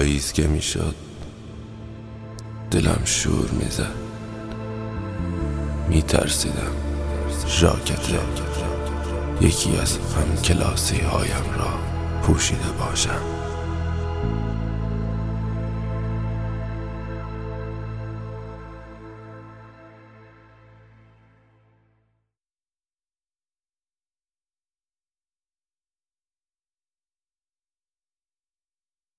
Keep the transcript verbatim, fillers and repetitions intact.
پاییز که میشد دلم شور میزد. میترسیدم ژاکت یکی از هم کلاسی هایم را پوشیده باشم.